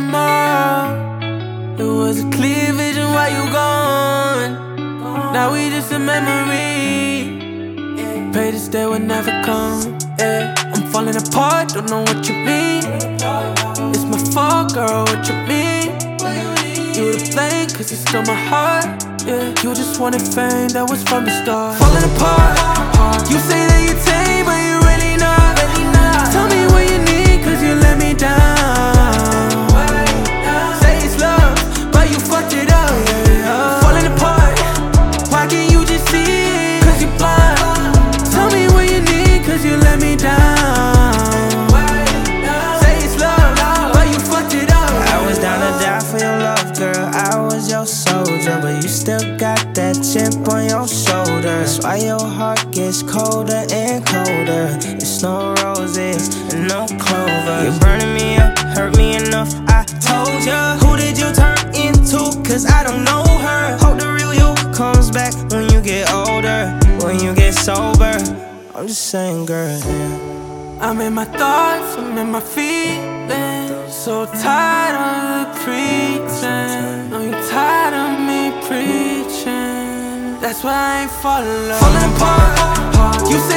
tomorrow. It was a clear vision while you gone. Now we just a memory. Pray this day will never come. Yeah. I'm falling apart, don't know what you mean. It's my fault, girl, what you mean? You to blame, cause you stole my heart. Yeah. You just wanted fame, that was from the start. Falling apart, you say that you're tame, but you're really not. Tell me what you need, cause you let me down. Say it's love, but you fucked it up. Falling apart, why can't you just see? Cause you're blind. Tell me what you need, cause you let me down. Say it's love, but you fucked it up. I was down to die for your love, girl. I was your soldier, but you still got that chip on your shoulder. That's why your heart gets colder and colder. It's no roses and no clover. You're burning me up, hurt me enough, I told ya. Who did you turn into? Cause I don't know her. Hope the real you comes back when you get older, when you get sober. I'm just saying, girl, yeah. I'm in my thoughts, I'm in my feelings. So tired of the preaching. Know you're tired of me preaching. That's why I ain't falling apart. You say